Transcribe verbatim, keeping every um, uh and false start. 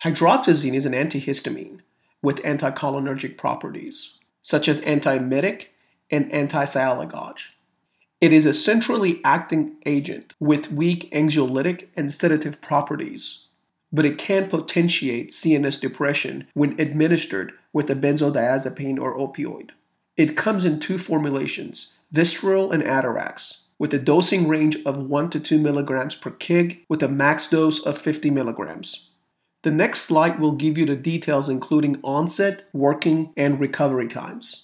Hydroxyzine is an antihistamine with anticholinergic properties, such as antiemetic and antisialagogue. It is a centrally acting agent with weak anxiolytic and sedative properties, but it can potentiate C N S depression when administered with a benzodiazepine or opioid. It comes in two formulations, Vistaril and Atarax, with a dosing range of one to two milligrams per kg with a max dose of fifty milligrams. The next slide will give you the details including onset, working, and recovery times.